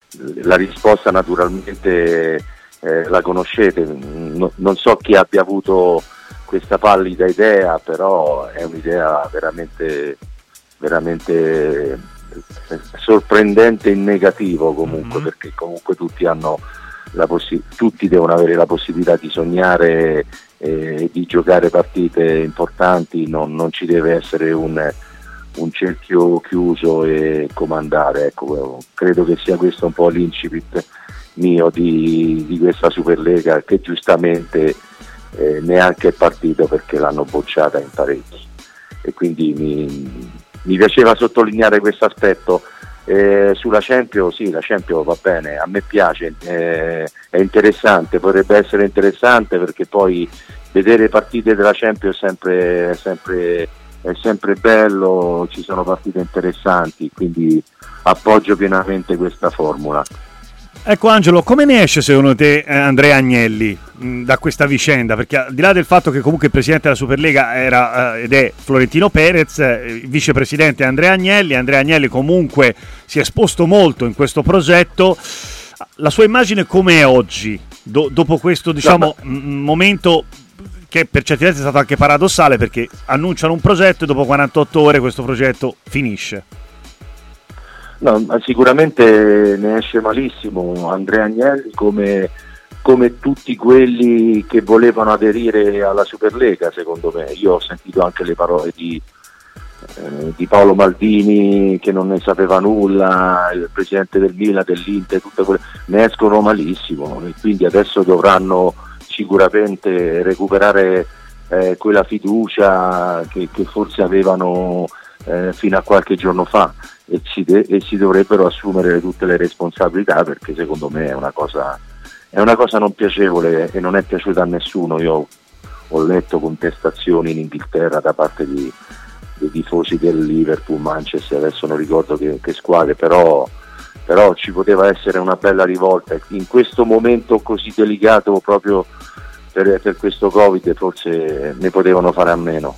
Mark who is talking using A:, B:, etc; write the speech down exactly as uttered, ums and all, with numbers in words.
A: la risposta naturalmente eh, la conoscete, no, non so chi abbia avuto questa pallida idea, però è un'idea veramente, veramente sorprendente in negativo comunque, mm-hmm. perché comunque tutti hanno la possi- tutti devono avere la possibilità di sognare e eh, di giocare partite importanti, non, non ci deve essere un, un cerchio chiuso e comandare, ecco, credo che sia questo un po' l'incipit mio di, di questa Superlega, che giustamente eh, neanche è partito perché l'hanno bocciata in parecchi, e quindi mi, mi piaceva sottolineare questo aspetto. Eh, sulla Champions, sì, la Champions va bene, a me piace, eh, è interessante, potrebbe essere interessante, perché poi vedere partite della Champions è sempre, è sempre, è sempre bello, ci sono partite interessanti, quindi appoggio pienamente questa formula.
B: Ecco Angelo, come ne esce secondo te eh, Andrea Agnelli mh, da questa vicenda? Perché al di là del fatto che comunque il presidente della Superlega era eh, ed è Florentino Perez, eh, il vicepresidente è Andrea Agnelli, Andrea Agnelli comunque si è esposto molto in questo progetto, la sua immagine com'è oggi, do- dopo questo diciamo no, ma... m- momento che per certi versi è stato anche paradossale, perché annunciano un progetto e dopo quarantotto ore questo progetto finisce?
A: No, sicuramente ne esce malissimo Andrea Agnelli, come, come tutti quelli che volevano aderire alla Superlega, secondo me. Io ho sentito anche le parole di, eh, di Paolo Maldini, che non ne sapeva nulla, il presidente del Milan, dell'Inter, tutte quelle, ne escono malissimo, e quindi adesso dovranno sicuramente recuperare eh, quella fiducia che, che forse avevano eh, fino a qualche giorno fa. E si, de- e si dovrebbero assumere tutte le responsabilità, perché secondo me è una cosa è una cosa non piacevole e non è piaciuta a nessuno. Io ho letto contestazioni in Inghilterra da parte di, dei tifosi del Liverpool, Manchester, adesso non ricordo che, che squadre, però, però ci poteva essere una bella rivolta in questo momento così delicato, proprio per, per questo Covid, forse ne potevano fare a meno.